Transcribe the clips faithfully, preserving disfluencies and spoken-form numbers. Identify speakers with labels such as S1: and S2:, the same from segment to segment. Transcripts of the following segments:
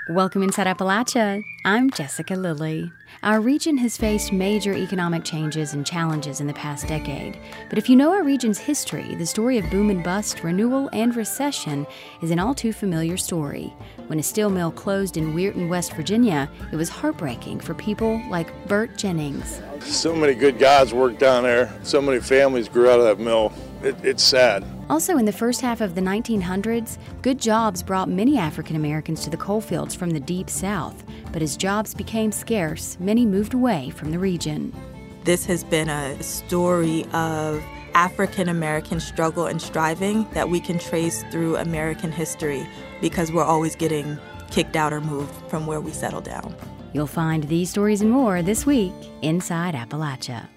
S1: Welcome inside Appalachia. I'm Jessica Lilly. Our region has faced major economic changes and challenges in the past decade. But if you know our region's history, the story of boom and bust, renewal, and recession is an all too familiar story. When a steel mill closed in Weirton, West Virginia, it was heartbreaking for people like Bert Jennings.
S2: So many good guys worked down there. So many families grew out of that mill. It, it's sad.
S1: Also, in the first half of the nineteen hundreds, good jobs brought many African Americans to the coalfields from the Deep South. But as jobs became scarce, many moved away from the region.
S3: This has been a story of African American struggle and striving that we can trace through American history because we're always getting kicked out or moved from where we settle down.
S1: You'll find these stories and more this week inside Appalachia.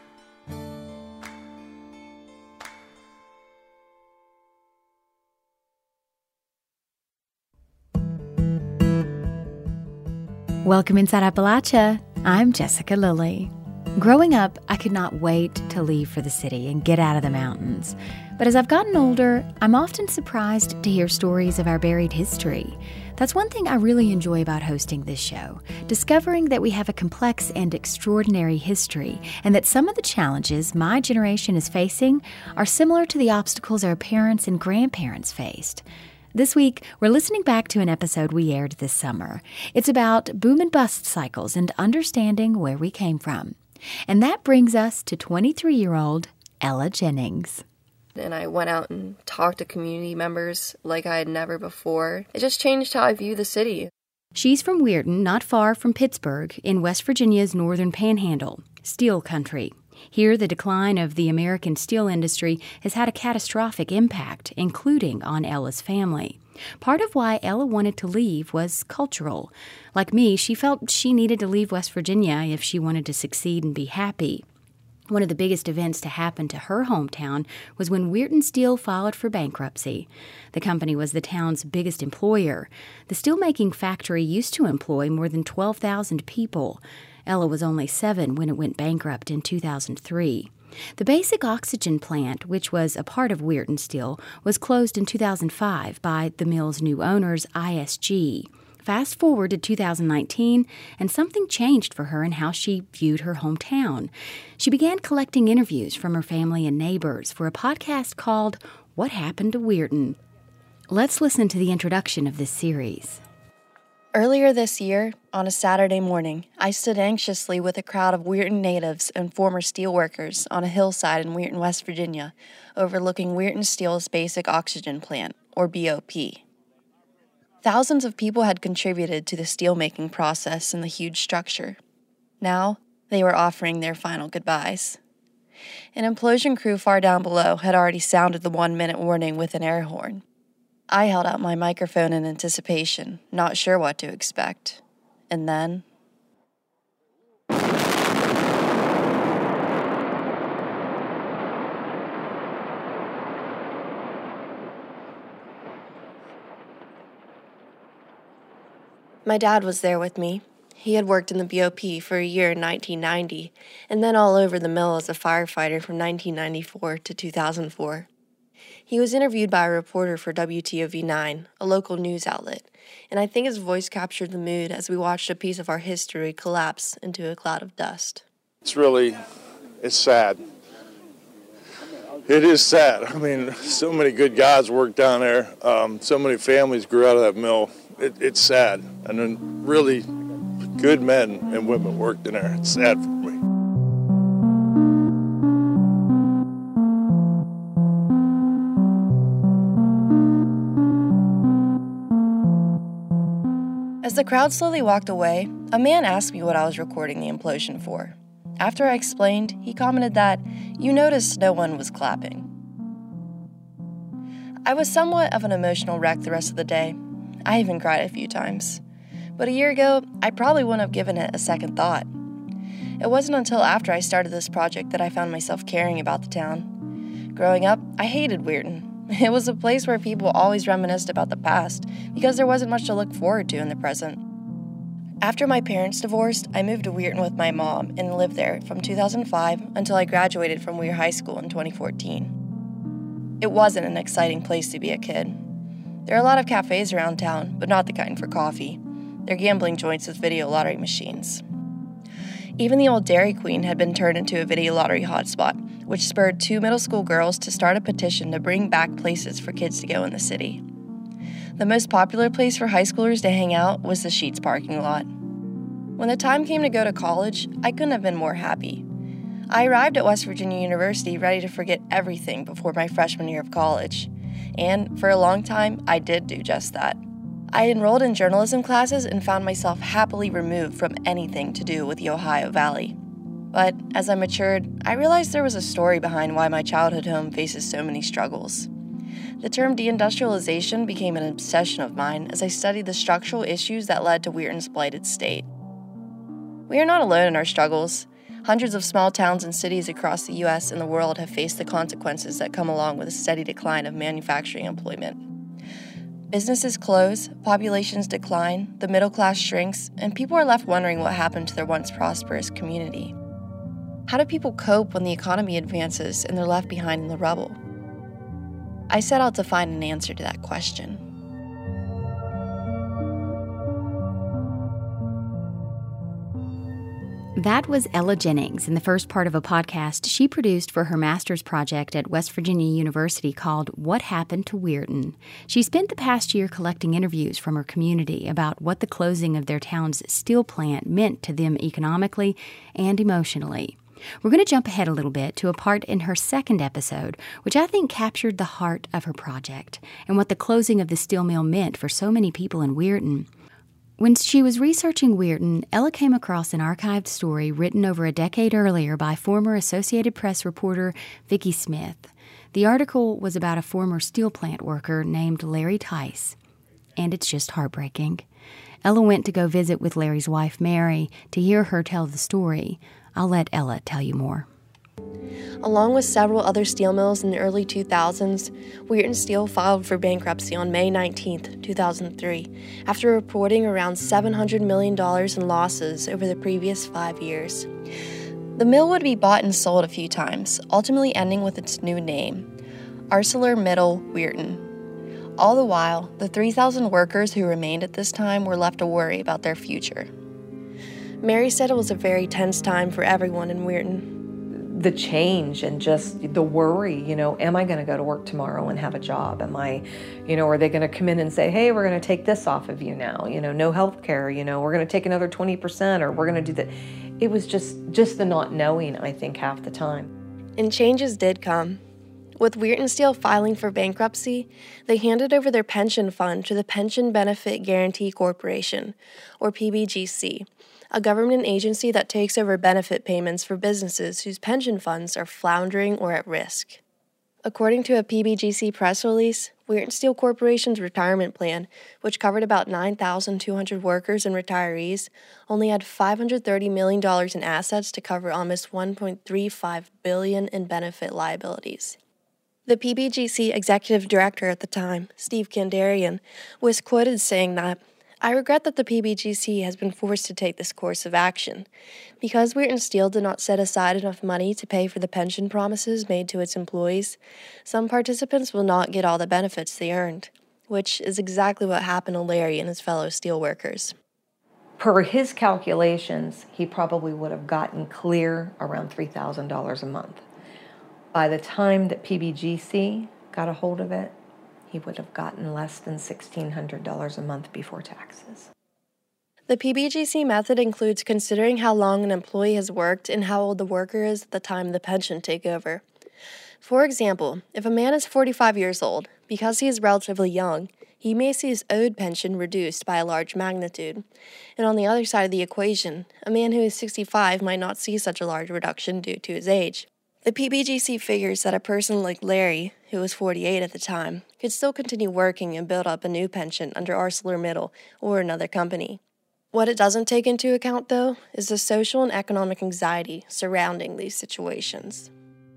S1: Welcome inside Appalachia. I'm Jessica Lilly. Growing up, I could not wait to leave for the city and get out of the mountains. But as I've gotten older, I'm often surprised to hear stories of our buried history. That's one thing I really enjoy about hosting this show, discovering that we have a complex and extraordinary history, and that some of the challenges my generation is facing are similar to the obstacles our parents and grandparents faced. This week, we're listening back to an episode we aired this summer. It's about boom and bust cycles and understanding where we came from. And that brings us to twenty-three-year-old Ella Jennings.
S4: And I went out and talked to community members like I had never before. It just changed how I view the city.
S1: She's from Weirton, not far from Pittsburgh, in West Virginia's northern panhandle, steel country. Here, the decline of the American steel industry has had a catastrophic impact, including on Ella's family. Part of why Ella wanted to leave was cultural. Like me, she felt she needed to leave West Virginia if she wanted to succeed and be happy. One of the biggest events to happen to her hometown was when Weirton Steel filed for bankruptcy. The company was the town's biggest employer. The steelmaking factory used to employ more than twelve thousand people. Ella was only seven when it went bankrupt in two thousand three. The basic oxygen plant, which was a part of Weirton Steel, was closed in two thousand five by the mill's new owners, I S G. Fast forward to two thousand nineteen, and something changed for her in how she viewed her hometown. She began collecting interviews from her family and neighbors for a podcast called What Happened to Weirton? Let's listen to the introduction of this series.
S5: Earlier this year, on a Saturday morning, I stood anxiously with a crowd of Weirton natives and former steelworkers on a hillside in Weirton, West Virginia, overlooking Weirton Steel's basic oxygen plant, or B O P. Thousands of people had contributed to the steelmaking process in the huge structure. Now, they were offering their final goodbyes. An implosion crew far down below had already sounded the one-minute warning with an air horn. I held out my microphone in anticipation, not sure what to expect. And then... My dad was there with me. He had worked in the B O P for a year in nineteen ninety, and then all over the mill as a firefighter from nineteen ninety-four to two thousand four. He was interviewed by a reporter for W T O V nine, a local news outlet, and I think his voice captured the mood as we watched a piece of our history collapse into a cloud of dust.
S2: It's really, it's sad. It is sad. I mean, so many good guys worked down there. Um, so many families grew out of that mill. It, it's sad. And then really good men and women worked in there. It's sad for me.
S5: As the crowd slowly walked away, a man asked me what I was recording the implosion for. After I explained, he commented that, "You noticed no one was clapping." I was somewhat of an emotional wreck the rest of the day. I even cried a few times. But a year ago, I probably wouldn't have given it a second thought. It wasn't until after I started this project that I found myself caring about the town. Growing up, I hated Weirton. It was a place where people always reminisced about the past because there wasn't much to look forward to in the present. After my parents divorced, I moved to Weirton with my mom and lived there from two thousand five until I graduated from Weir High School in twenty fourteen. It wasn't an exciting place to be a kid. There are a lot of cafes around town, but not the kind for coffee. their gambling joints with video lottery machines. Even the old Dairy Queen had been turned into a video lottery hotspot, which spurred two middle school girls to start a petition to bring back places for kids to go in the city. The most popular place for high schoolers to hang out was the Sheetz parking lot. When the time came to go to college, I couldn't have been more happy. I arrived at West Virginia University ready to forget everything before my freshman year of college. And for a long time, I did do just that. I enrolled in journalism classes and found myself happily removed from anything to do with the Ohio Valley. But as I matured, I realized there was a story behind why my childhood home faces so many struggles. The term deindustrialization became an obsession of mine as I studied the structural issues that led to Weirton's blighted state. We are not alone in our struggles. Hundreds of small towns and cities across the U S and the world have faced the consequences that come along with a steady decline of manufacturing employment. Businesses close, populations decline, the middle class shrinks, and people are left wondering what happened to their once prosperous community. How do people cope when the economy advances and they're left behind in the rubble? I set out to find an answer to that question.
S1: That was Ella Jennings in the first part of a podcast she produced for her master's project at West Virginia University called What Happened to Weirton. She spent the past year collecting interviews from her community about what the closing of their town's steel plant meant to them economically and emotionally. We're going to jump ahead a little bit to a part in her second episode, which I think captured the heart of her project and what the closing of the steel mill meant for so many people in Weirton. When she was researching Weirton, Ella came across an archived story written over a decade earlier by former Associated Press reporter Vicki Smith. The article was about a former steel plant worker named Larry Tice, and it's just heartbreaking. Ella went to go visit with Larry's wife, Mary, to hear her tell the story. I'll let Ella tell you more.
S5: Along with several other steel mills in the early two thousands, Weirton Steel filed for bankruptcy on May nineteenth, two thousand three, after reporting around seven hundred million dollars in losses over the previous five years. The mill would be bought and sold a few times, ultimately ending with its new name, ArcelorMittal Weirton. All the while, the three thousand workers who remained at this time were left to worry about their future. Mary said it was a very tense time for everyone in Weirton.
S6: The change and just the worry, you know, am I going to go to work tomorrow and have a job? Am I, you know, are they going to come in and say, hey, we're going to take this off of you now, you know, no health care, you know, we're going to take another twenty percent or we're going to do that. It was just, just the not knowing, I think, half the time.
S5: And changes did come. With Weirton Steel filing for bankruptcy, they handed over their pension fund to the Pension Benefit Guaranty Corporation, or P B G C, a government agency that takes over benefit payments for businesses whose pension funds are floundering or at risk. According to a P B G C press release, Weirton Steel Corporation's retirement plan, which covered about nine thousand two hundred workers and retirees, only had five hundred thirty million dollars in assets to cover almost one point three five billion dollars in benefit liabilities. The P B G C executive director at the time, Steve Kandarian, was quoted saying that, I regret that the P B G C has been forced to take this course of action. Because Weirton Steel did not set aside enough money to pay for the pension promises made to its employees, some participants will not get all the benefits they earned, which is exactly what happened to Larry and his fellow steelworkers.
S6: Per his calculations, he probably would have gotten clear around three thousand dollars a month. By the time that P B G C got a hold of it, he would have gotten less than sixteen hundred dollars a month before taxes.
S5: The P B G C method includes considering how long an employee has worked and how old the worker is at the time the pension takeover. For example, if a man is forty-five years old, because he is relatively young, he may see his owed pension reduced by a large magnitude. And on the other side of the equation, a man who is sixty-five might not see such a large reduction due to his age. The P B G C figures that a person like Larry, who was forty-eight at the time, could still continue working and build up a new pension under ArcelorMittal or another company. What it doesn't take into account, though, is the social and economic anxiety surrounding these situations.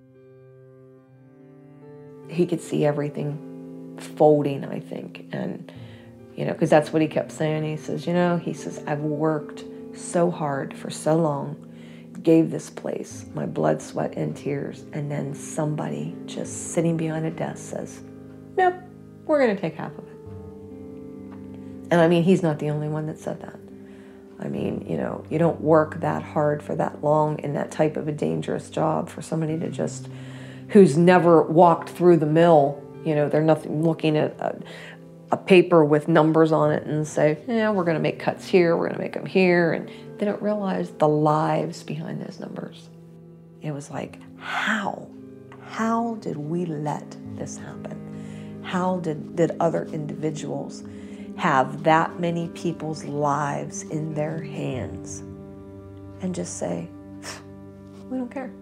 S6: He could see everything folding, I think, and, you know, because that's what he kept saying. He says, you know, he says, I've worked so hard for so long, gave this place my blood, sweat, and tears, and then somebody just sitting behind a desk says, nope, we're going to take half of it. And I mean, he's not the only one that said that. I mean, you know, you don't work that hard for that long in that type of a dangerous job for somebody to just, who's never walked through the mill, you know, they're nothing looking at a, a paper with numbers on it and say, yeah, we're going to make cuts here, we're going to make them here. And they don't realize the lives behind those numbers. It was like, how? How did we let this happen? How did, did other individuals have that many people's lives in their hands and just say, we don't care?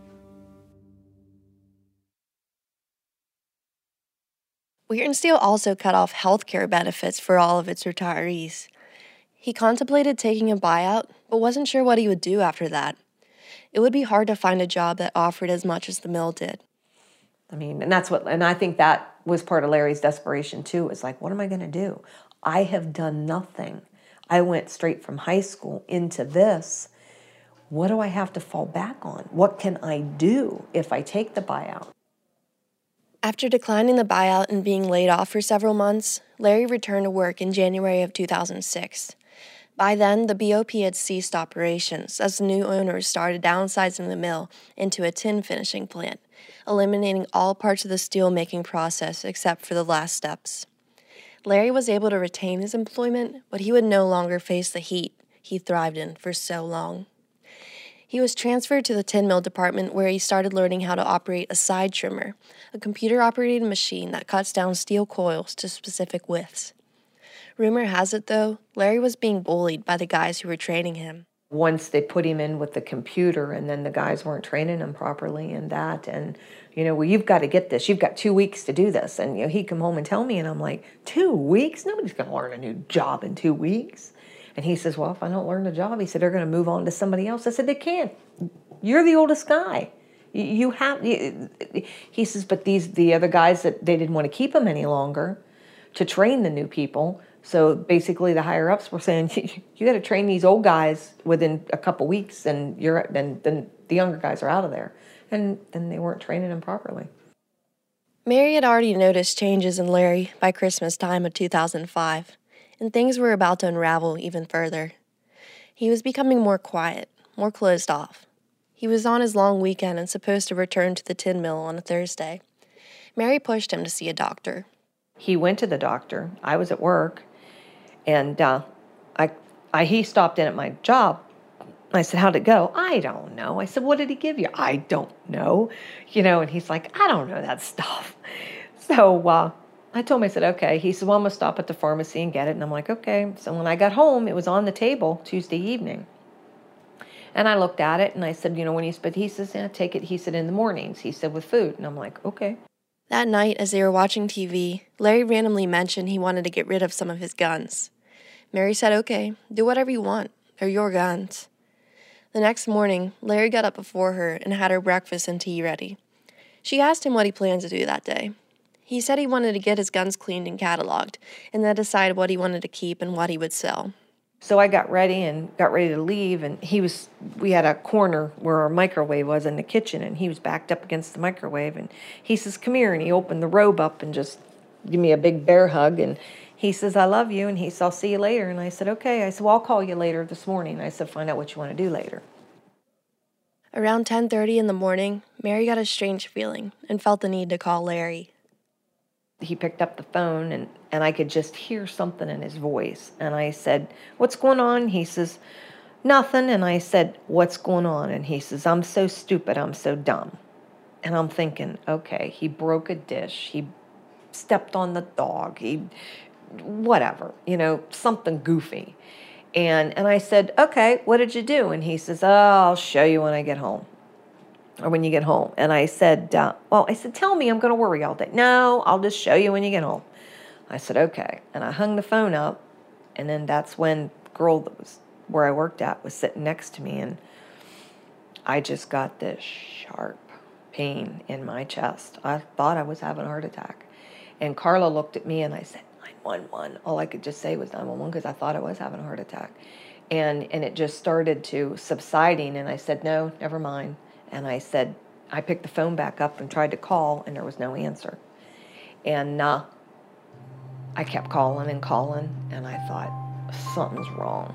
S5: Weirton Steel also cut off health care benefits for all of its retirees. He contemplated taking a buyout, but wasn't sure what he would do after that. It would be hard to find a job that offered as much as the mill did.
S6: I mean, and that's what, and I think that was part of Larry's desperation too. It's like, what am I going to do? I have done nothing. I went straight from high school into this. What do I have to fall back on? What can I do if I take the buyout?
S5: After declining the buyout and being laid off for several months, Larry returned to work in January of two thousand six. By then, the B O P had ceased operations as the new owners started downsizing the mill into a tin finishing plant, eliminating all parts of the steel-making process except for the last steps. Larry was able to retain his employment, but he would no longer face the heat he thrived in for so long. He was transferred to the tin mill department where he started learning how to operate a side trimmer, a computer-operated machine that cuts down steel coils to specific widths. Rumor has it, though, Larry was being bullied by the guys who were training him.
S6: Once they put him in with the computer and then the guys weren't training him properly and that, and, you know, well, you've got to get this. You've got two weeks to do this. And, you know, he'd come home and tell me, and I'm like, two weeks? Nobody's going to learn a new job in two weeks. And he says, well, if I don't learn the job, he said, they're going to move on to somebody else. I said, they can't. You're the oldest guy. You have, you, he says, but these, the other guys, that they didn't want to keep him any longer to train the new people. So basically the higher ups were saying, you got to train these old guys within a couple weeks, and you're, then, then the younger guys are out of there. And then they weren't training them properly.
S5: Mary had already noticed changes in Larry by Christmas time of two thousand five, and things were about to unravel even further. He was becoming more quiet, more closed off. He was on his long weekend and supposed to return to the tin mill on a Thursday. Mary pushed him to see a doctor.
S6: He went to the doctor. I was at work, and uh, I, I, he stopped in at my job. I said, how'd it go? I don't know. I said, what did he give you? I don't know. You know, and he's like, I don't know that stuff. So uh, I told him, I said, okay. He said, well, I'm going to stop at the pharmacy and get it. And I'm like, okay. So when I got home, it was on the table Tuesday evening. And I looked at it, and I said, you know, when he's, but he says, yeah, take it. He said, in the mornings. He said, with food. And I'm like, okay.
S5: That night, as they were watching T V, Larry randomly mentioned he wanted to get rid of some of his guns. Mary said, okay, do whatever you want. They're your guns. The next morning, Larry got up before her and had her breakfast and tea ready. She asked him what he planned to do that day. He said he wanted to get his guns cleaned and cataloged, and then decide what he wanted to keep and what he would sell.
S6: So I got ready and got ready to leave, and he was, we had a corner where our microwave was in the kitchen, and he was backed up against the microwave, and he says, come here, and he opened the robe up and just gave me a big bear hug, and he says, I love you, and he said, I'll see you later, and I said, okay. I said, well, I'll call you later this morning. I said, find out what you want to do later.
S5: Around ten thirty in the morning, Mary got a strange feeling and felt the need to call Larry.
S6: He picked up the phone, and, and I could just hear something in his voice. And I said, what's going on? He says, nothing. And I said, what's going on? And he says, I'm so stupid. I'm so dumb. And I'm thinking, okay, he broke a dish. He stepped on the dog. He, whatever, you know, something goofy. And, and I said, okay, what did you do? And he says, oh, I'll show you when I get home. Or when you get home. And I said, uh, well, I said, tell me, I'm going to worry all day. No, I'll just show you when you get home. I said, okay. And I hung the phone up, and then that's when the girl that was where I worked at was sitting next to me, and I just got this sharp pain in my chest. I thought I was having a heart attack. And Carla looked at me, and I said, nine one one. All I could just say was nine one one because I thought I was having a heart attack. And, and it just started to subsiding, and I said, no, never mind. And I said, I picked the phone back up and tried to call, and there was no answer. And uh, I kept calling and calling, and I thought, something's wrong.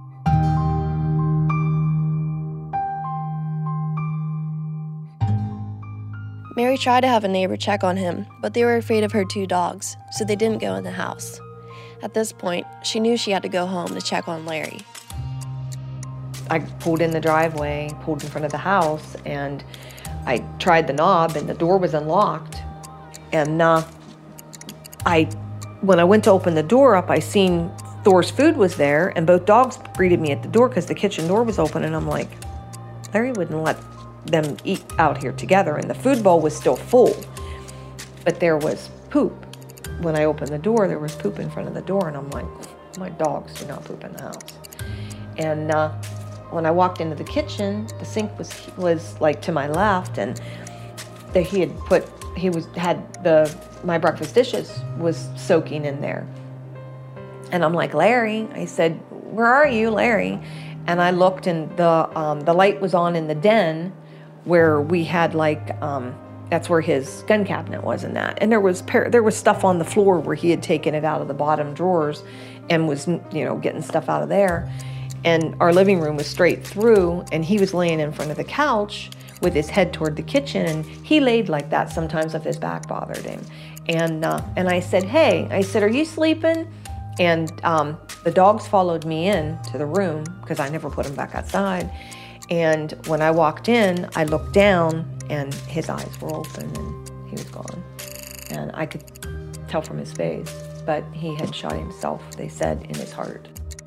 S5: Mary tried to have a neighbor check on him, but they were afraid of her two dogs, so they didn't go in the house. At this point, she knew she had to go home to check on Larry.
S6: I pulled in the driveway, pulled in front of the house, and I tried the knob, and the door was unlocked. And uh, I, when I went to open the door up, I seen Thor's food was there, and both dogs greeted me at the door because the kitchen door was open, and I'm like, Larry wouldn't let them eat out here together, and the food bowl was still full, but there was poop. When I opened the door, there was poop in front of the door, and I'm like, my dogs do not poop in the house. And uh, when I walked into the kitchen, the sink was was like to my left, and the, he had put he was had the my breakfast dishes was soaking in there. And I'm like, Larry, I said, where are you, Larry? And I looked, and the um, the light was on in the den, where we had like, um, that's where his gun cabinet was and that. And there was par- there was stuff on the floor where he had taken it out of the bottom drawers and was, you know, getting stuff out of there. And our living room was straight through, and he was laying in front of the couch with his head toward the kitchen, and he laid like that sometimes if his back bothered him. And uh, and I said, hey, I said, are you sleeping? And um, the dogs followed me in to the room because I never put them back outside. And when I walked in, I looked down, and his eyes were open, and he was gone. And I could tell from his face, but he had shot himself, they said, in his heart.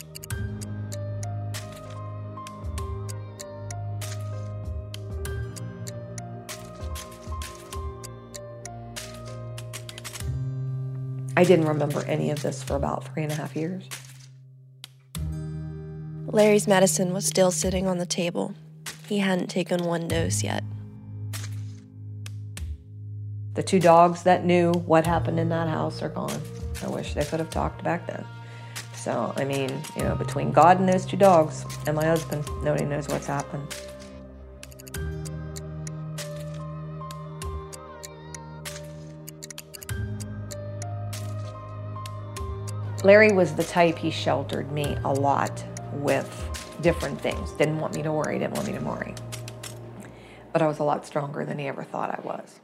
S6: I didn't remember any of this for about three and a half years.
S5: Larry's medicine was still sitting on the table. He hadn't taken one dose yet.
S6: The two dogs that knew what happened in that house are gone. I wish they could have talked back then. So, I mean, you know, between God and those two dogs and my husband, nobody knows what's happened. Larry was the type, he sheltered me a lot with different things. Didn't want me to worry, didn't want me to worry. But I was a lot stronger than he ever thought I was.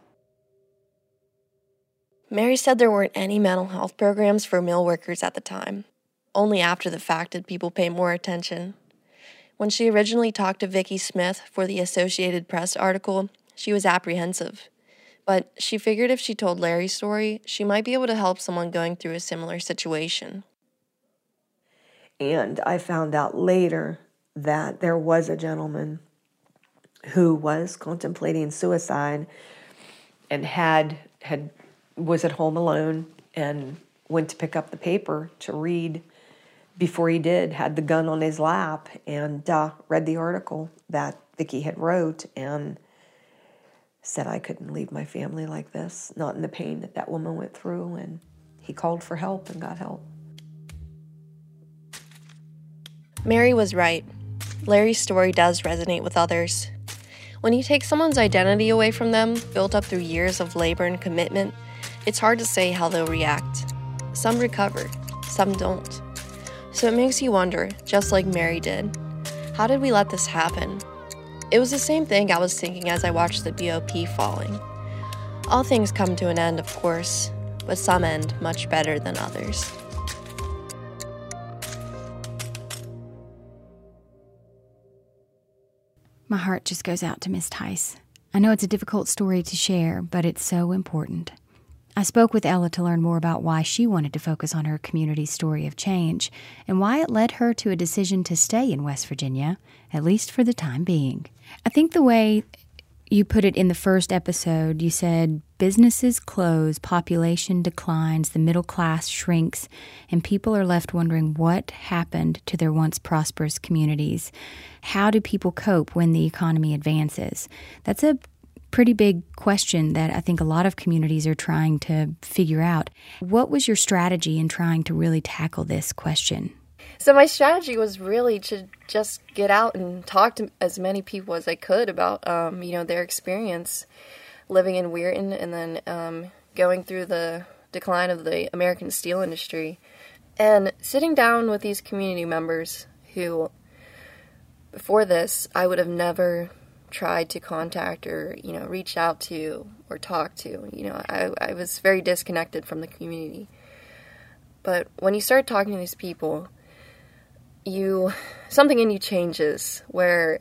S5: Mary said there weren't any mental health programs for mill workers at the time. Only after the fact did people pay more attention. When she originally talked to Vicki Smith for the Associated Press article, she was apprehensive. But she figured if she told Larry's story, she might be able to help someone going through a similar situation.
S6: And I found out later that there was a gentleman who was contemplating suicide and had had was at home alone and went to pick up the paper to read before he did, had the gun on his lap, and uh, read the article that Vicki had wrote and said, I couldn't leave my family like this, not in the pain that that woman went through, and he called for help and got help.
S5: Mary was right. Larry's story does resonate with others. When you take someone's identity away from them, built up through years of labor and commitment, it's hard to say how they'll react. Some recover, some don't. So it makes you wonder, just like Mary did, how did we let this happen? It was the same thing I was thinking as I watched the B O P falling. All things come to an end, of course, but some end much better than others.
S1: My heart just goes out to Miss Tice. I know it's a difficult story to share, but it's so important. I spoke with Ella to learn more about why she wanted to focus on her community's story of change and why it led her to a decision to stay in West Virginia, at least for the time being. I think the way you put it in the first episode, you said businesses close, population declines, the middle class shrinks, and people are left wondering what happened to their once prosperous communities. How do people cope when the economy advances? That's a pretty big question that I think a lot of communities are trying to figure out. What was your strategy in trying to really tackle this question?
S4: So my strategy was really to just get out and talk to as many people as I could about, um, you know, their experience living in Weirton and then um, going through the decline of the American steel industry. And sitting down with these community members who, before this, I would have never tried to contact or, you know, reach out to or talk to. You know, I, I was very disconnected from the community. But when you start talking to these people, you, something in you changes where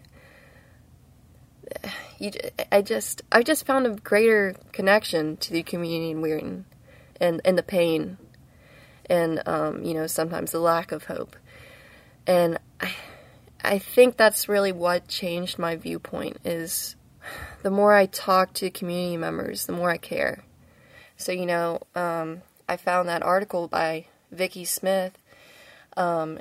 S4: you, I just, I just found a greater connection to the community in Weirton and, and the pain and, um, you know, sometimes the lack of hope. And I, I think that's really what changed my viewpoint is the more I talk to community members, the more I care. So, you know, um, I found that article by Vicki Smith, um,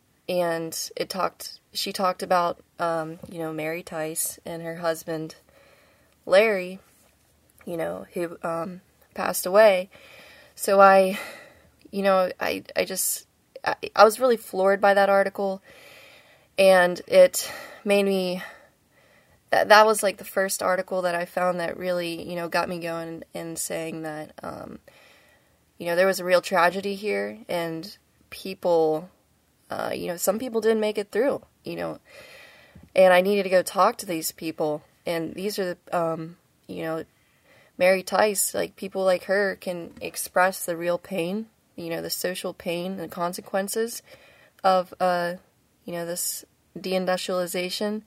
S4: and it talked, she talked about, um, you know, Mary Tice and her husband, Larry, you know, who, um, passed away. So I, you know, I, I just, I, I was really floored by that article, and it made me, that, that was like the first article that I found that really, you know, got me going and saying that, um, you know, there was a real tragedy here, and people, uh, you know, some people didn't make it through, you know, and I needed to go talk to these people, and these are the, um, you know, Mary Tice, like, people like her can express the real pain, you know, the social pain and consequences of, uh, you know, this deindustrialization.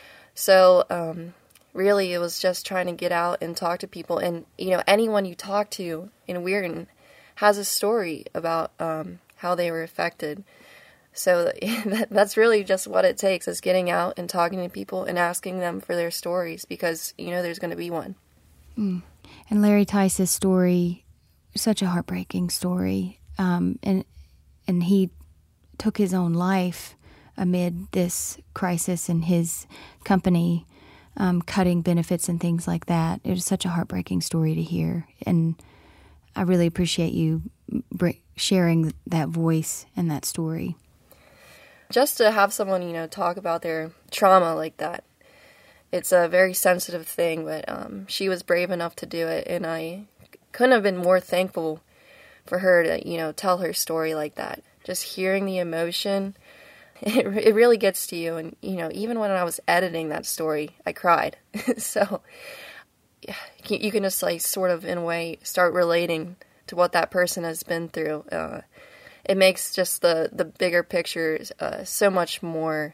S4: So, um, really, it was just trying to get out and talk to people. And, you know, anyone you talk to in Weirton has a story about um, how they were affected. So that, that's really just what it takes, is getting out and talking to people and asking them for their stories, because, you know, there's going to be one.
S1: Mm. And Larry Tice's story, such a heartbreaking story. Um, and and he took his own life amid this crisis in his company, um, cutting benefits and things like that. It was such a heartbreaking story to hear. And I really appreciate you sharing that voice and that story.
S4: Just to have someone, you know, talk about their trauma like that, it's a very sensitive thing, but um, she was brave enough to do it, and I couldn't have been more thankful for her to, you know, tell her story like that. Just hearing the emotion, it, it really gets to you, and, you know, even when I was editing that story, I cried. So you can just, like, sort of, in a way, start relating to what that person has been through. Uh, it makes just the, the bigger picture uh, so much more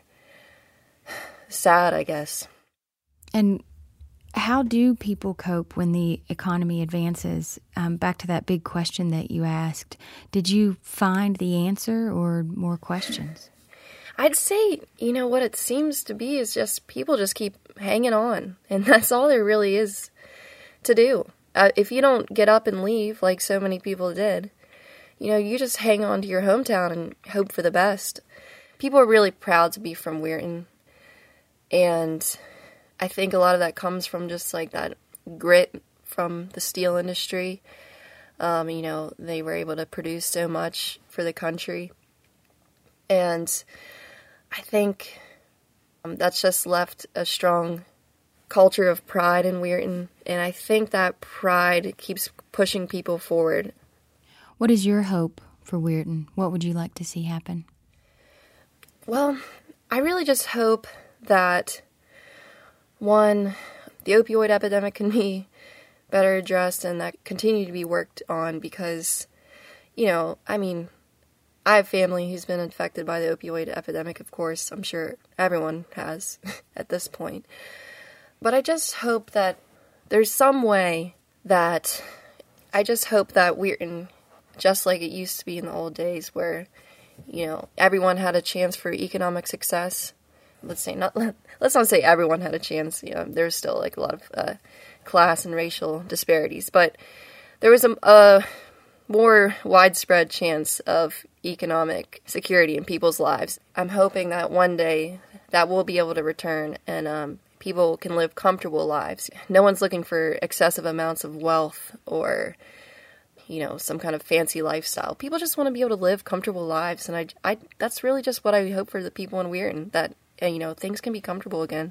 S4: sad, I guess.
S1: And how do people cope when the economy advances? Um, back to that big question that you asked, did you find the answer or more questions?
S4: I'd say, you know, what it seems to be is just people just keep hanging on, and that's all there really is to do. Uh, if you don't get up and leave like so many people did, you know, you just hang on to your hometown and hope for the best. People are really proud to be from Weirton, and I think a lot of that comes from just like that grit from the steel industry. Um, you know, they were able to produce so much for the country. And I think um, that's just left a strong culture of pride in Weirton. And I think that pride keeps pushing people forward.
S1: What is your hope for Weirton? What would you like to see happen?
S4: Well, I really just hope that, one, the opioid epidemic can be better addressed and that continue to be worked on, because, you know, I mean, I have family who's been infected by the opioid epidemic, of course. I'm sure everyone has at this point. But I just hope that there's some way that, I just hope that Weirton, just like it used to be in the old days where, you know, everyone had a chance for economic success. Let's say not. Let's not say everyone had a chance. You know, there's still like a lot of uh, class and racial disparities, but there was a, a more widespread chance of economic security in people's lives. I'm hoping that one day that will be able to return, and um, people can live comfortable lives. No one's looking for excessive amounts of wealth or, you know, some kind of fancy lifestyle. People just want to be able to live comfortable lives, and I, I that's really just what I hope for the people in Weirton, that, you know, things can be comfortable again.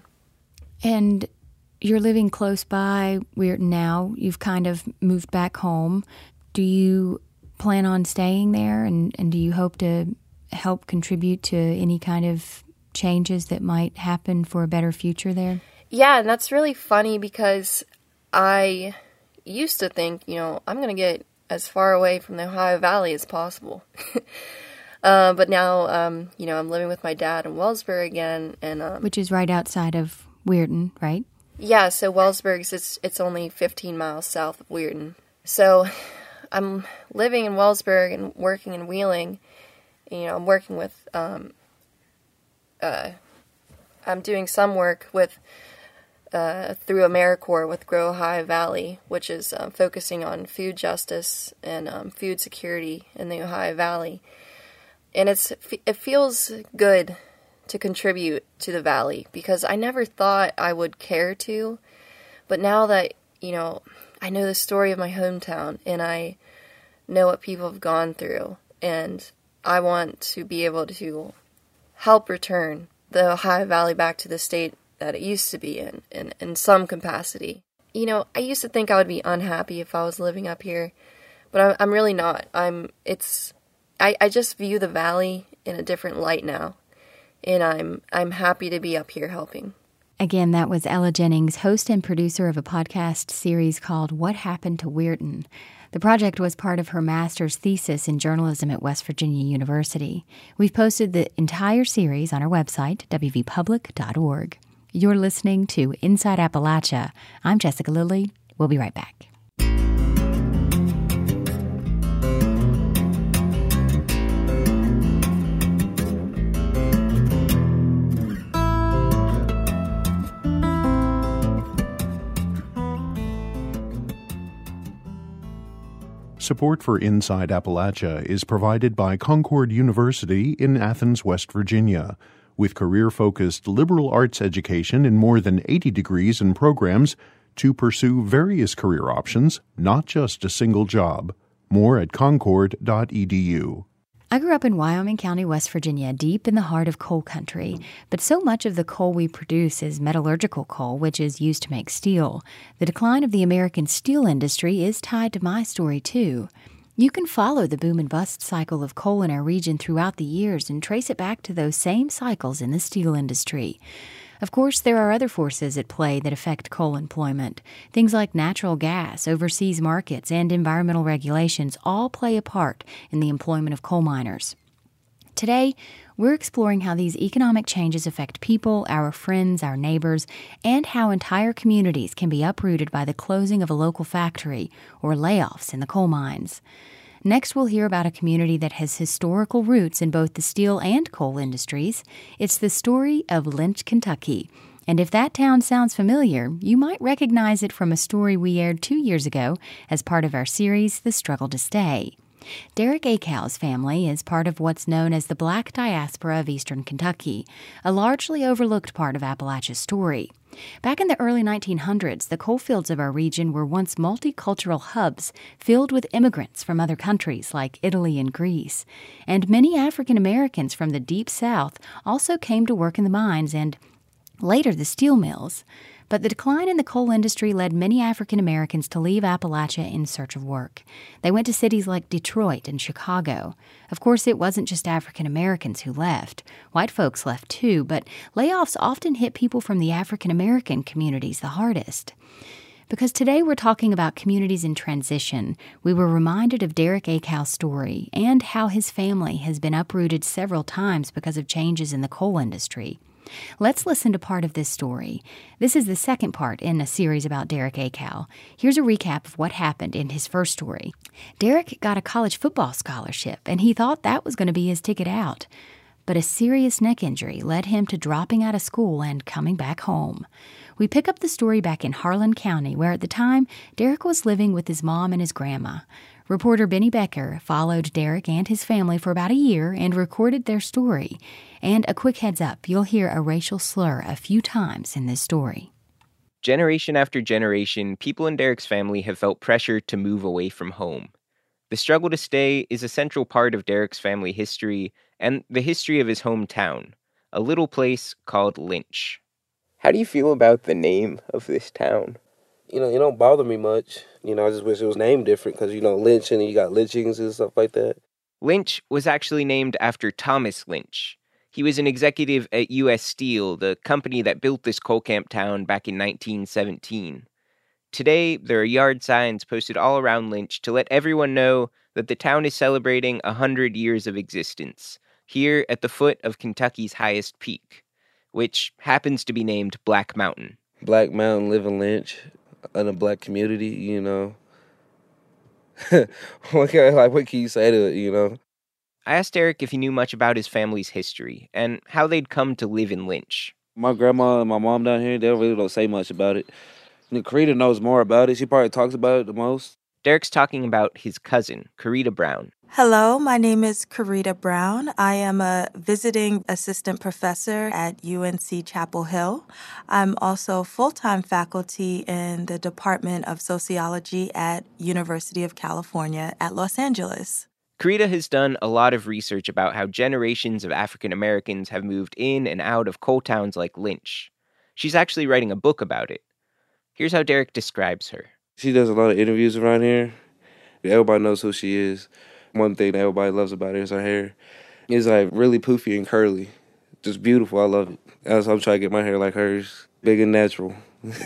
S1: And you're living close by Weirton now. You've kind of moved back home. Do you plan on staying there, and, and do you hope to help contribute to any kind of changes that might happen for a better future there?
S4: Yeah, and that's really funny because I used to think, you know, I'm going to get as far away from the Ohio Valley as possible. uh, but now, um, you know, I'm living with my dad in Wellsburg again. and um,
S1: Which is right outside of Weirton, right?
S4: Yeah, so Wellsburg, it's, it's only fifteen miles south of Weirton. So I'm living in Wellsburg and working in Wheeling. You know, I'm working with, um, uh, I'm doing some work with, uh, through AmeriCorps with Grow Ohio Valley, which is um, focusing on food justice and um, food security in the Ohio Valley. And it's it feels good to contribute to the Valley because I never thought I would care to. But now that, you know, I know the story of my hometown and I know what people have gone through, and I want to be able to help return the Ohio Valley back to the state that it used to be in, in, in some capacity. You know, I used to think I would be unhappy if I was living up here, but I'm, I'm really not. I'm, it's, I, I just view the Valley in a different light now, and I'm, I'm happy to be up here helping.
S1: Again, that was Ella Jennings, host and producer of a podcast series called What Happened to Weirton. The project was part of her master's thesis in journalism at West Virginia University. We've posted the entire series on our website, w v public dot org. You're listening to Inside Appalachia. I'm Jessica Lilly. We'll be right back.
S7: Support for Inside Appalachia is provided by Concord University in Athens, West Virginia. With career-focused liberal arts education in more than eighty degrees and programs to pursue various career options, not just a single job. More at concord dot e d u.
S1: I grew up in Wyoming County, West Virginia, deep in the heart of coal country. But so much of the coal we produce is metallurgical coal, which is used to make steel. The decline of the American steel industry is tied to my story, too. You can follow the boom and bust cycle of coal in our region throughout the years and trace it back to those same cycles in the steel industry. Of course, there are other forces at play that affect coal employment. Things like natural gas, overseas markets, and environmental regulations all play a part in the employment of coal miners. Today, we're exploring how these economic changes affect people, our friends, our neighbors, and how entire communities can be uprooted by the closing of a local factory or layoffs in the coal mines. Next, we'll hear about a community that has historical roots in both the steel and coal industries. It's the story of Lynch, Kentucky. And if that town sounds familiar, you might recognize it from a story we aired two years ago as part of our series, The Struggle to Stay. Derek Akow's family is part of what's known as the Black Diaspora of Eastern Kentucky, a largely overlooked part of Appalachia's story. Back in the early nineteen hundreds, the coal fields of our region were once multicultural hubs filled with immigrants from other countries like Italy and Greece. And many African Americans from the Deep South also came to work in the mines and, later, the steel mills. But the decline in the coal industry led many African Americans to leave Appalachia in search of work. They went to cities like Detroit and Chicago. Of course, it wasn't just African Americans who left. White folks left too, but layoffs often hit people from the African American communities the hardest. Because today we're talking about communities in transition, we were reminded of Derek Akow's story and how his family has been uprooted several times because of changes in the coal industry. Let's listen to part of this story. This is the second part in a series about Derek Akow. Here's a recap of what happened in his first story. Derek got a college football scholarship, and he thought that was going to be his ticket out. But a serious neck injury led him to dropping out of school and coming back home. We pick up the story back in Harlan County, where at the time, Derek was living with his mom and his grandma. Reporter Benny Becker followed Derek and his family for about a year and recorded their story. And a quick heads up, you'll hear a racial slur a few times in this story.
S8: Generation after generation, people in Derek's family have felt pressure to move away from home. The struggle to stay is a central part of Derek's family history and the history of his hometown, a little place called Lynch. How do you feel about the name of this town?
S9: You know, it don't bother me much. You know, I just wish it was named different because, you know, lynching and you got lynchings and stuff like that.
S8: Lynch was actually named after Thomas Lynch. He was an executive at U S Steel, the company that built this coal camp town back in nineteen seventeen. Today, there are yard signs posted all around Lynch to let everyone know that the town is celebrating one hundred years of existence, here at the foot of Kentucky's highest peak, which happens to be named Black Mountain.
S9: Black Mountain, live in Lynch, in a black community, you know. what can, like, what can you say to it, you know?
S8: I asked Derek if he knew much about his family's history and how they'd come to live in Lynch.
S9: My grandma and my mom down here, they really don't say much about it. Karita knows more about it. She probably talks about it the most.
S8: Derek's talking about his cousin, Karita Brown.
S3: Hello, my name is Karita Brown. I am a visiting assistant professor at U N C Chapel Hill. I'm also full-time faculty in the Department of Sociology at University of California at Los Angeles.
S8: Karita has done a lot of research about how generations of African Americans have moved in and out of coal towns like Lynch. She's actually writing a book about it. Here's how Derek describes her.
S9: She does a lot of interviews around here. Everybody knows who she is. One thing that everybody loves about her is her hair. It's like really poofy and curly. Just beautiful. I love it. That's why I'm trying to get my hair like hers. Big and natural.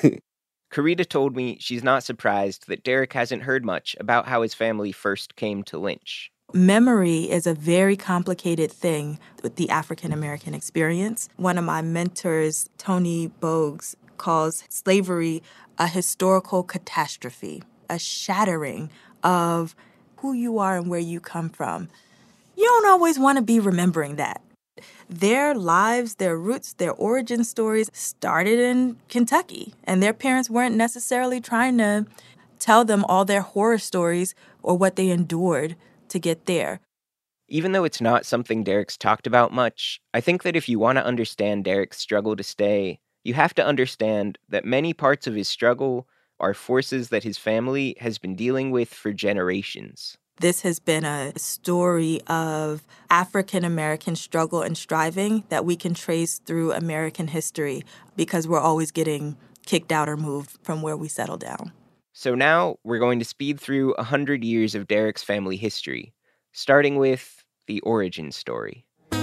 S8: Karita told me she's not surprised that Derek hasn't heard much about how his family first came to Lynch.
S3: Memory is a very complicated thing with the African American experience. One of my mentors, Tony Bogues, calls slavery a historical catastrophe, a shattering of who you are and where you come from. You don't always want to be remembering that. Their lives, their roots, their origin stories started in Kentucky, and their parents weren't necessarily trying to tell them all their horror stories or what they endured to get there.
S8: Even though it's not something Derek's talked about much, I think that if you want to understand Derek's struggle to stay, you have to understand that many parts of his struggle are forces that his family has been dealing with for generations.
S3: This has been a story of African American struggle and striving that we can trace through American history because we're always getting kicked out or moved from where we settle down.
S8: So now we're going to speed through one hundred years of Derek's family history, starting with the origin story.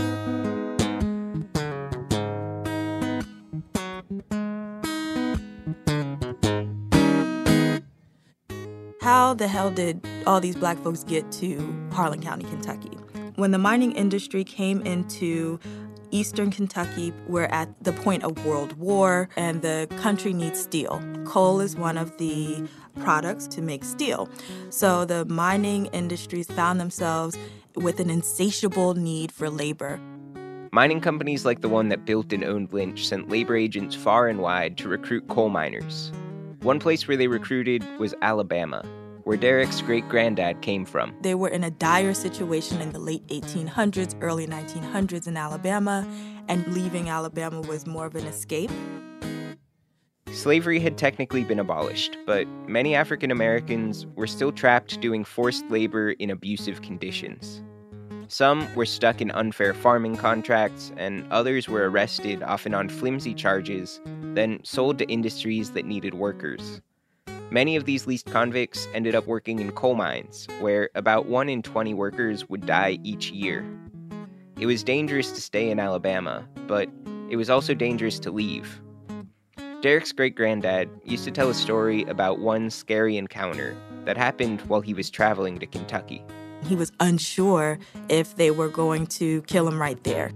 S3: How the hell did all these black folks get to Harlan County, Kentucky? When the mining industry came into eastern Kentucky, we're at the point of World War, and the country needs steel. Coal is one of the products to make steel. So the mining industries found themselves with an insatiable need for labor.
S8: Mining companies like the one that built and owned Lynch sent labor agents far and wide to recruit coal miners. One place where they recruited was Alabama, where Derek's great-granddad came from.
S3: They were in a dire situation in the late eighteen hundreds, early nineteen hundreds in Alabama, and leaving Alabama was more of an escape.
S8: Slavery had technically been abolished, but many African Americans were still trapped doing forced labor in abusive conditions. Some were stuck in unfair farming contracts, and others were arrested, often on flimsy charges, then sold to industries that needed workers. Many of these leased convicts ended up working in coal mines, where about one in twenty workers would die each year. It was dangerous to stay in Alabama, but it was also dangerous to leave. Derek's great-granddad used to tell a story about one scary encounter that happened while he was traveling to Kentucky.
S3: He was unsure if they were going to kill him right there.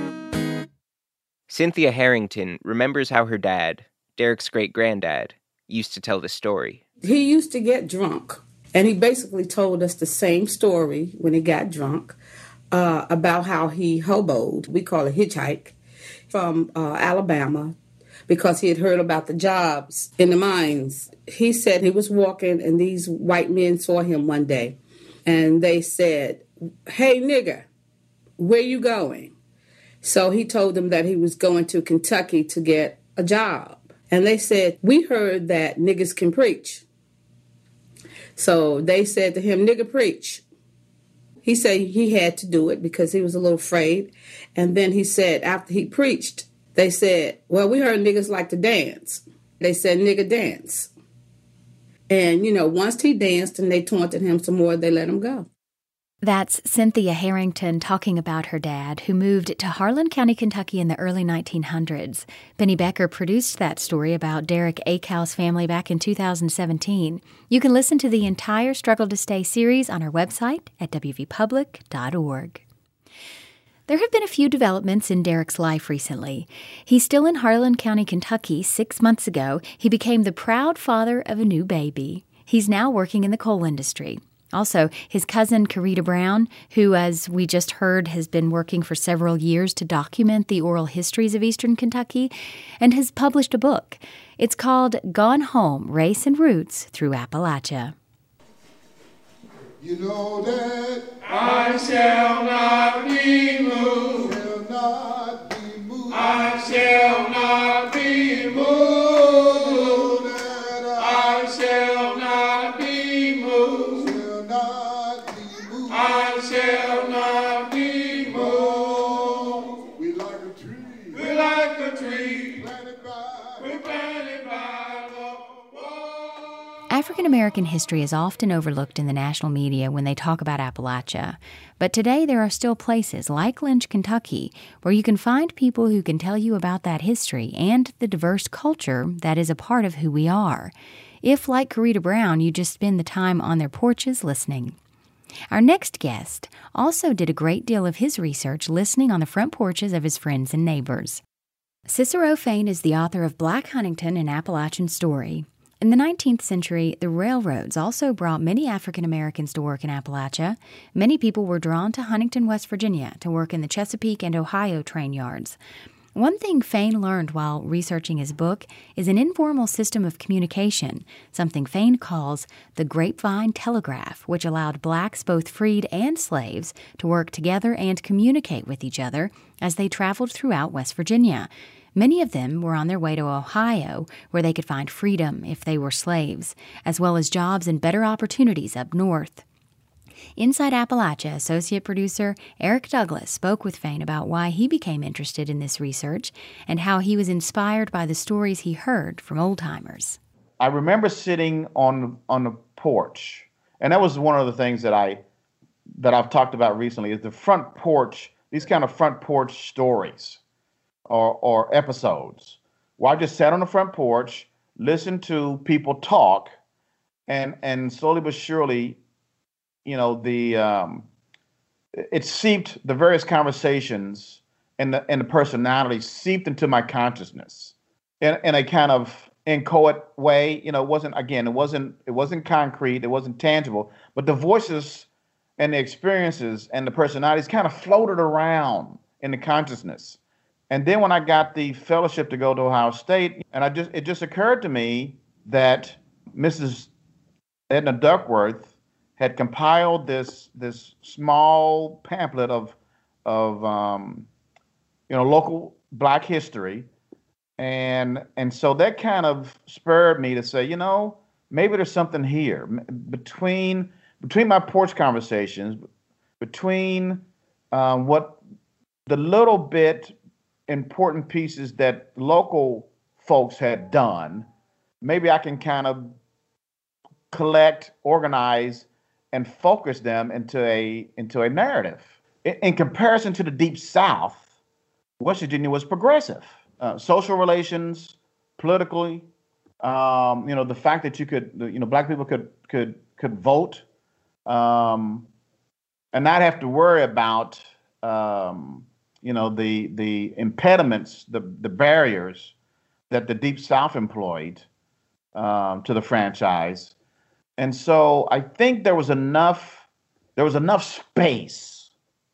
S8: Cynthia Harrington remembers how her dad, Derek's great-granddad, used to tell the story.
S10: He used to get drunk, and he basically told us the same story when he got drunk uh, about how he hoboed, we call it hitchhike, from uh, Alabama because he had heard about the jobs in the mines. He said he was walking, and these white men saw him one day. And they said, "Hey, nigger, where you going?" So he told them that he was going to Kentucky to get a job. And they said, "We heard that niggas can preach." So they said to him, "Nigger, preach." He said he had to do it because he was a little afraid. And then he said after he preached, they said, "Well, we heard niggas like to dance." They said, "Nigger, dance." And, you know, once he danced and they taunted him some more, they let him go.
S1: That's Cynthia Harrington talking about her dad, who moved to Harlan County, Kentucky in the early nineteen hundreds. Benny Becker produced that story about Derek Akau's family back in two thousand seventeen. You can listen to the entire Struggle to Stay series on our website at w v public dot org. There have been a few developments in Derek's life recently. He's still in Harlan County, Kentucky. Six months ago, he became the proud father of a new baby. He's now working in the coal industry. Also, his cousin, Karita Brown, who, as we just heard, has been working for several years to document the oral histories of Eastern Kentucky, and has published a book. It's called Gone Home, Race and Roots Through Appalachia.
S11: You know that I shall not be moved, shall not be moved. I shall not be moved, I shall not be moved. I shall not be moved. We like a tree. We like a tree. Planted by. We planted by the wall.
S1: African American history is often overlooked in the national media when they talk about Appalachia. But today there are still places like Lynch, Kentucky, where you can find people who can tell you about that history and the diverse culture that is a part of who we are. If, like Karita Brown, you just spend the time on their porches listening. Our next guest also did a great deal of his research listening on the front porches of his friends and neighbors. Cicero Fain is the author of Black Huntington, an Appalachian Story. In the nineteenth century, the railroads also brought many African Americans to work in Appalachia. Many people were drawn to Huntington, West Virginia, to work in the Chesapeake and Ohio train yards. One thing Fain learned while researching his book is an informal system of communication, something Fain calls the grapevine telegraph, which allowed blacks, both freed and slaves, to work together and communicate with each other as they traveled throughout West Virginia. Many of them were on their way to Ohio, where they could find freedom if they were slaves, as well as jobs and better opportunities up north. Inside Appalachia, associate producer Eric Douglas spoke with Fain about why he became interested in this research and how he was inspired by the stories he heard from old-timers.
S12: I remember sitting on on the porch, and that was one of the things that I that I've talked about recently is the front porch, these kind of front porch stories or or episodes where I just sat on the front porch, listened to people talk, and and slowly but surely, you know, the um, it seeped, the various conversations and the and the personality seeped into my consciousness in, in a kind of inchoate way. You know, it wasn't, again, it wasn't it wasn't concrete, it wasn't tangible, but the voices and the experiences and the personalities kind of floated around in the consciousness. And then when I got the fellowship to go to Ohio State, and I just it just occurred to me that Missus Edna Duckworth had compiled this this small pamphlet of of um, you know local Black history, and and so that kind of spurred me to say, you know, maybe there's something here between between my porch conversations, between um, what the little bit important pieces that local folks had done. Maybe I can kind of collect, organize, and focus them into a into a narrative. In, in comparison to the Deep South, West Virginia was progressive. Uh, social relations, politically, um, you know, the fact that you could, you know, Black people could could could vote, um, and not have to worry about, um, you know, the the impediments, the the barriers that the Deep South employed um, to the franchise. And so I think there was enough, there was enough space,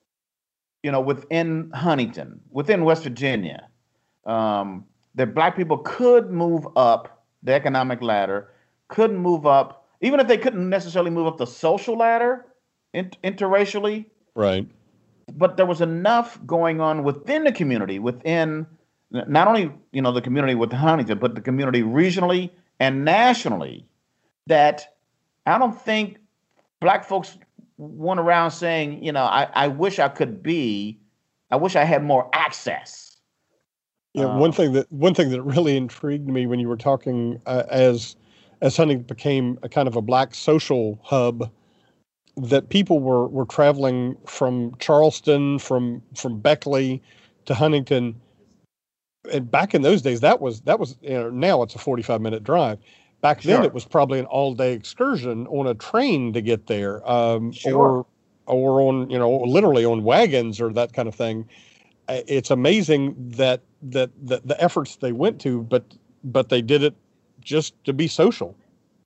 S12: you know, within Huntington, within West Virginia, um, that Black people could move up the economic ladder, could move up, even if they couldn't necessarily move up the social ladder int- interracially.
S13: Right.
S12: But there was enough going on within the community, within not only, you know, the community with Huntington, but the community regionally and nationally, that I don't think Black folks went around saying, you know, I, I wish I could be, I wish I had more access.
S13: Yeah, uh, one thing that one thing that really intrigued me when you were talking uh, as as Huntington became a kind of a black social hub, that people were, were traveling from Charleston, from from Beckley to Huntington. And back in those days, that was, that was you know, now it's a forty-five minute drive. Back then,
S12: Sure.
S13: it was probably an all-day excursion on a train to get there, um,
S12: Sure.
S13: or or on, you know, literally on wagons or that kind of thing. Uh, It's amazing that that, that the efforts they went to, but but they did it just to be social.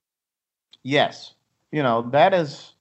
S12: Yes. You know, that is,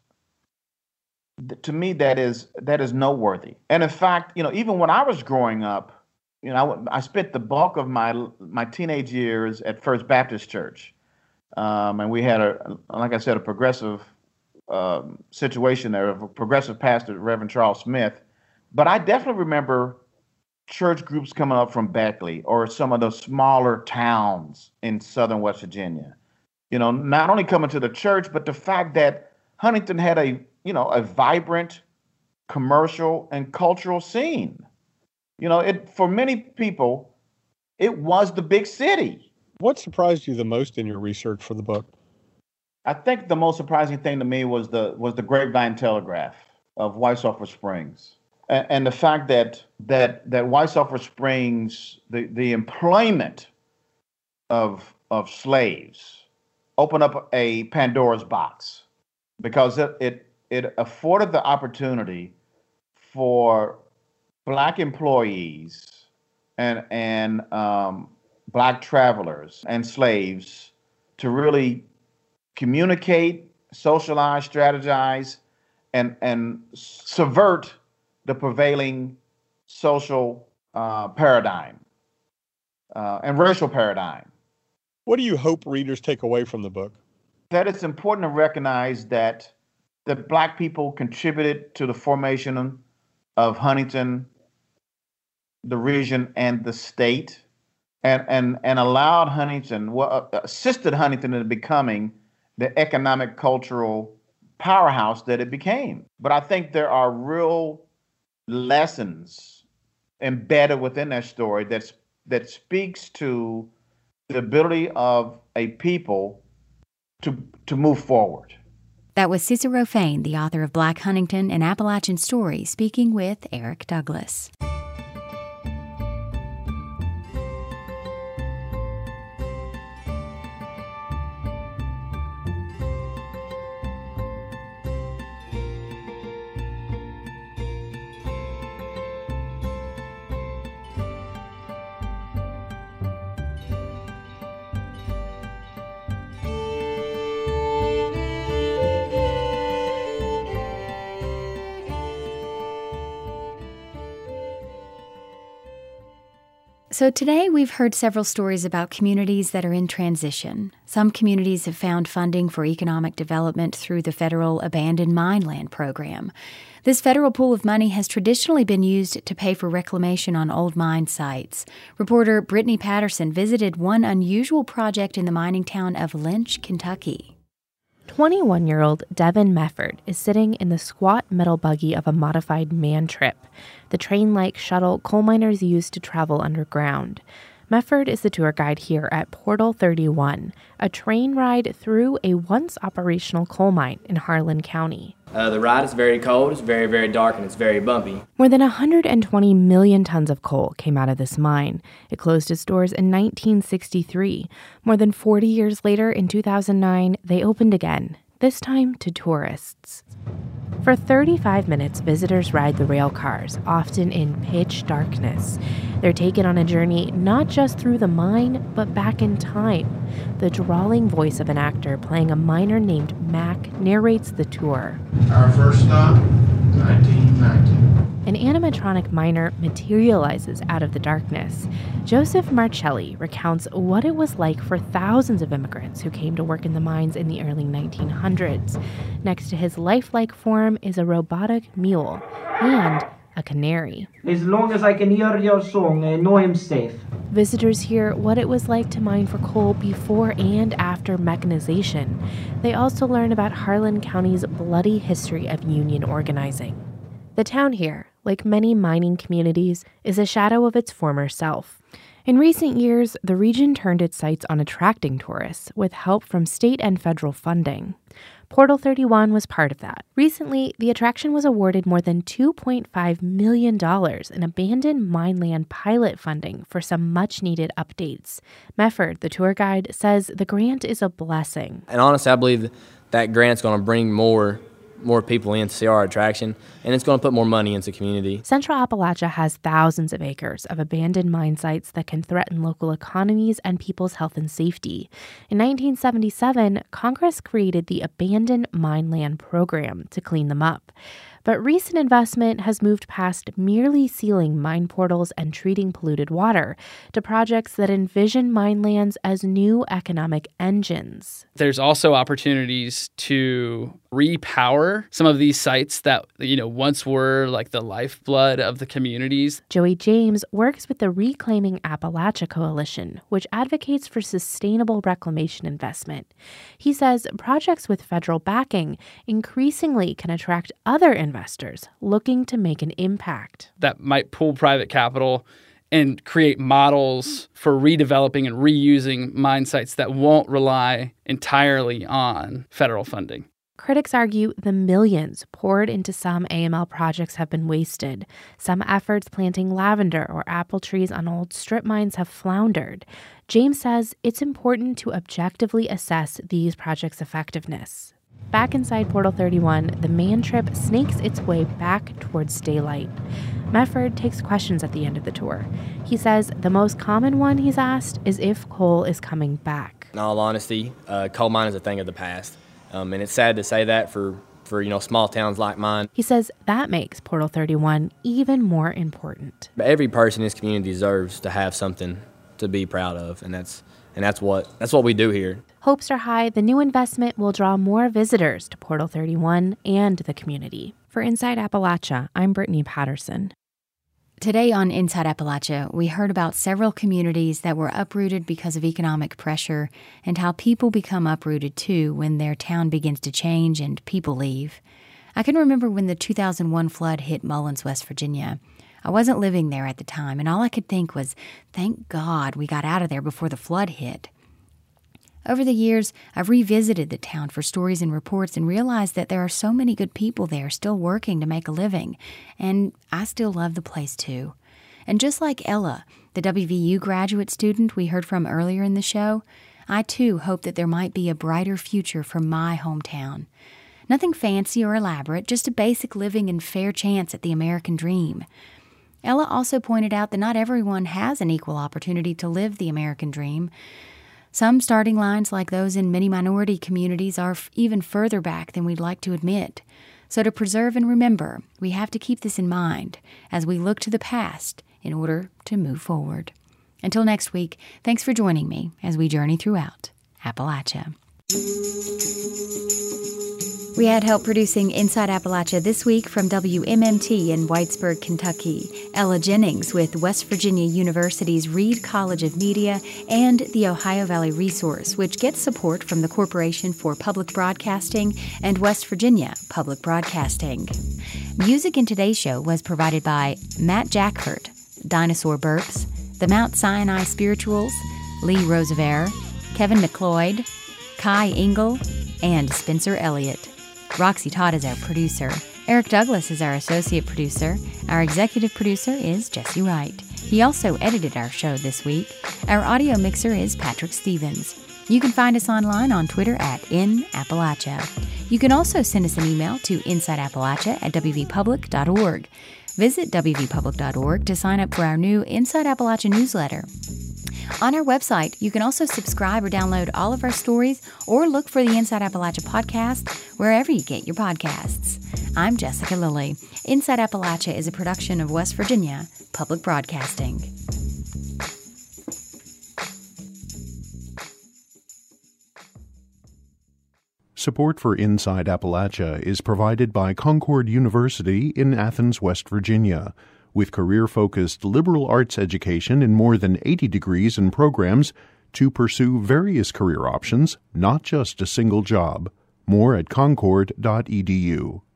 S12: to me, that is that is noteworthy. And in fact, you know, even when I was growing up, you know, I, went- I spent the bulk of my my teenage years at First Baptist Church, um, and we had a, like I said, a progressive um, situation there, of a progressive pastor, Reverend Charles Smith. But I definitely remember church groups coming up from Beckley or some of the smaller towns in southern West Virginia. You know, not only coming to the church, but the fact that Huntington had a, you know, a vibrant commercial and cultural scene. You know, it for many people, it was the big city.
S13: What surprised you the most in your research for the book?
S12: I think the most surprising thing to me was the was the Grapevine Telegraph of White Sulphur Springs, and, and the fact that that that White Sulphur Springs, the the employment of of slaves, opened up a Pandora's box, because it it, it afforded the opportunity for black employees and and um, black travelers and slaves to really communicate, socialize, strategize, and and subvert the prevailing social uh, paradigm uh, and racial paradigm.
S13: What do you hope readers take away from the book?
S12: That it's important to recognize that that black people contributed to the formation of Huntington, the region, and the state, and and and allowed Huntington, well, assisted Huntington in becoming the economic, cultural powerhouse that it became. But I think there are real lessons embedded within that story that's that speaks to the ability of a people to to move forward.
S1: That was Cicero Fain, the author of Black Huntington, an Appalachian Story, speaking with Eric Douglas. So today we've heard several stories about communities that are in transition. Some communities have found funding for economic development through the federal Abandoned Mine Land program. This federal pool of money has traditionally been used to pay for reclamation on old mine sites. Reporter Brittany Patterson visited one unusual project in the mining town of Lynch, Kentucky.
S14: twenty-one-year-old Devin Mefford is sitting in the squat metal buggy of a modified Man Trip, the train-like shuttle coal miners use to travel underground. Mefford is the tour guide here at Portal thirty-one, a train ride through a once-operational coal mine in Harlan County.
S15: Uh, the ride is very cold, it's very, very dark, and it's very bumpy.
S14: More than one hundred twenty million tons of coal came out of this mine. It closed its doors in nineteen sixty-three. More than forty years later, in two thousand nine, they opened again, this time to tourists. For thirty-five minutes, visitors ride the rail cars, often in pitch darkness. They're taken on a journey not just through the mine, but back in time. The drawling voice of an actor playing a miner named Mac narrates the tour.
S11: Our first stop, nineteen ninety.
S14: An animatronic miner materializes out of the darkness. Joseph Marcelli recounts what it was like for thousands of immigrants who came to work in the mines in the early nineteen hundreds. Next to his lifelike form is a robotic mule and a canary.
S16: As long as I can hear your song, I know I'm safe.
S14: Visitors hear what it was like to mine for coal before and after mechanization. They also learn about Harlan County's bloody history of union organizing. The town here, like many mining communities, is a shadow of its former self. In recent years, the region turned its sights on attracting tourists with help from state and federal funding. Portal thirty-one was part of that. Recently, the attraction was awarded more than two point five million dollars in abandoned mineland pilot funding for some much-needed updates. Mefford, the tour guide, says the grant is a blessing.
S15: And honestly, I believe that grant's going to bring more more people in to see our attraction, and it's going to put more money into the community.
S14: Central Appalachia has thousands of acres of abandoned mine sites that can threaten local economies and people's health and safety. In nineteen seventy-seven, Congress created the Abandoned Mineland Program to clean them up. But recent investment has moved past merely sealing mine portals and treating polluted water to projects that envision mine lands as new economic engines.
S17: There's also opportunities to repower some of these sites that, you know, once were like the lifeblood of the communities.
S14: Joey James works with the Reclaiming Appalachia Coalition, which advocates for sustainable reclamation investment. He says projects with federal backing increasingly can attract other investors looking to make an impact.
S17: That might pull private capital and create models for redeveloping and reusing mine sites that won't rely entirely on federal funding.
S14: Critics argue the millions poured into some A M L projects have been wasted. Some efforts planting lavender or apple trees on old strip mines have floundered. James says it's important to objectively assess these projects' effectiveness. Back inside Portal thirty-one, the man trip snakes its way back towards daylight. Mefford takes questions at the end of the tour. He says the most common one he's asked is if coal is coming back.
S15: In all honesty, uh, coal mine is a thing of the past. Um, and it's sad to say that for, for, you know, small towns like mine.
S14: He says that makes Portal thirty-one even more important.
S15: But every person in this community deserves to have something to be proud of, and that's and that's what that's what we do here.
S14: Hopes are high the new investment will draw more visitors to Portal thirty-one and the community. For Inside Appalachia, I'm Brittany Patterson.
S1: Today on Inside Appalachia, we heard about several communities that were uprooted because of economic pressure and how people become uprooted too when their town begins to change and people leave. I can remember when the two thousand one flood hit Mullins, West Virginia. I wasn't living there at the time, and all I could think was, thank God we got out of there before the flood hit. Over the years, I've revisited the town for stories and reports and realized that there are so many good people there still working to make a living, and I still love the place too. And just like Ella, the W V U graduate student we heard from earlier in the show, I too hope that there might be a brighter future for my hometown. Nothing fancy or elaborate, just a basic living and fair chance at the American dream. Ella also pointed out that not everyone has an equal opportunity to live the American dream. Some starting lines like those in many minority communities are f- even further back than we'd like to admit. So to preserve and remember, we have to keep this in mind as we look to the past in order to move forward. Until next week, thanks for joining me as we journey throughout Appalachia. We had help producing Inside Appalachia this week from W M M T in Whitesburg, Kentucky, Ella Jennings with West Virginia University's Reed College of Media, and the Ohio Valley Resource, which gets support from the Corporation for Public Broadcasting and West Virginia Public Broadcasting. Music in today's show was provided by Matt Jackford, Dinosaur Burps, the Mount Sinai Spirituals, Lee Roosevelt, Kevin McLeod, Kai Engel, and Spencer Elliott. Roxy Todd is our producer. Eric Douglas is our associate producer. Our executive producer is Jesse Wright. He also edited our show this week. Our audio mixer is Patrick Stevens. You can find us online on Twitter at In Appalachia. You can also send us an email to insideappalachia at w v public dot org. Visit w v public dot org to sign up for our new Inside Appalachia newsletter. On our website, you can also subscribe or download all of our stories or look for the Inside Appalachia podcast wherever you get your podcasts. I'm Jessica Lilly. Inside Appalachia is a production of West Virginia Public Broadcasting.
S7: Support for Inside Appalachia is provided by Concord University in Athens, West Virginia. With career-focused liberal arts education in more than eighty degrees and programs to pursue various career options, not just a single job. More at concord dot e d u.